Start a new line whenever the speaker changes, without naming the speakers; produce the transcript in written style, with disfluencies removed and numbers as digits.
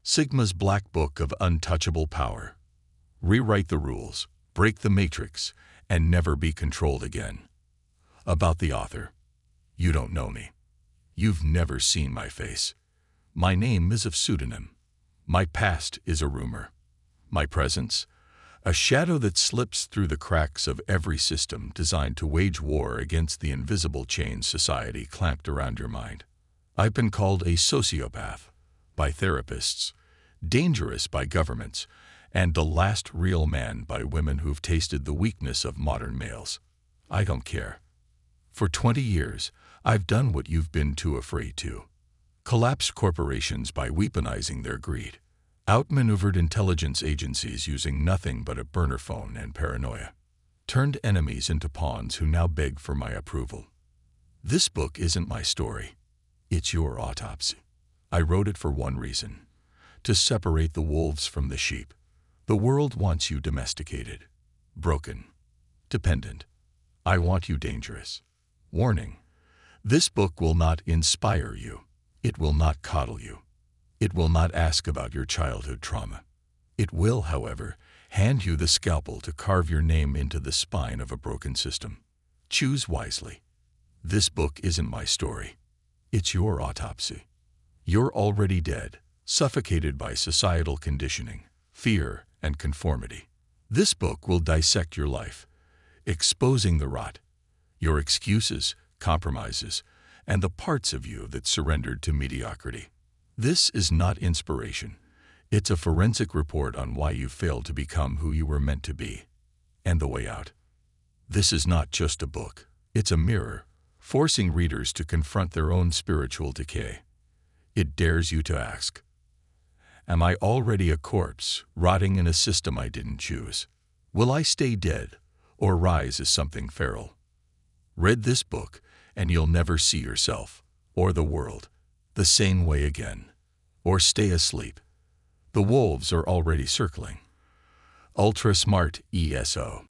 Sigma's Black Book of Untouchable Power. Rewrite the rules, break the matrix, and never be controlled again. About the author. You don't know me. You've never seen my face. My name is a pseudonym. My past is a rumor. My presence? A shadow that slips through the cracks of every system designed to wage war against the invisible chains society clamped around your mind. I've been called a sociopath by therapists, dangerous by governments, and the last real man by women who've tasted the weakness of modern males. I don't care. For 20 years, I've done what you've been too afraid to. Collapsed corporations by weaponizing their greed. Outmaneuvered intelligence agencies using nothing but a burner phone and paranoia. Turned enemies into pawns who now beg for my approval. This book isn't my story. It's your autopsy. I wrote it for one reason. To separate the wolves from the sheep. The world wants you domesticated, broken, dependent. I want you dangerous. Warning. This book will not inspire you. It will not coddle you. It will not ask about your childhood trauma. It will, however, hand you the scalpel to carve your name into the spine of a broken system. Choose wisely. This book isn't my story. It's your autopsy. You're already dead, suffocated by societal conditioning, fear, and conformity. This book will dissect your life, exposing the rot, your excuses, compromises, and the parts of you that surrendered to mediocrity. This is not inspiration. It's a forensic report on why you failed to become who you were meant to be, and the way out. This is not just a book. It's a mirror, forcing readers to confront their own spiritual decay. It dares you to ask, am I already a corpse, rotting in a system I didn't choose? Will I stay dead, or rise as something feral? Read this book, and you'll never see yourself, or the world, the same way again. Or stay asleep. The wolves are already circling. Ultra Smart ESO.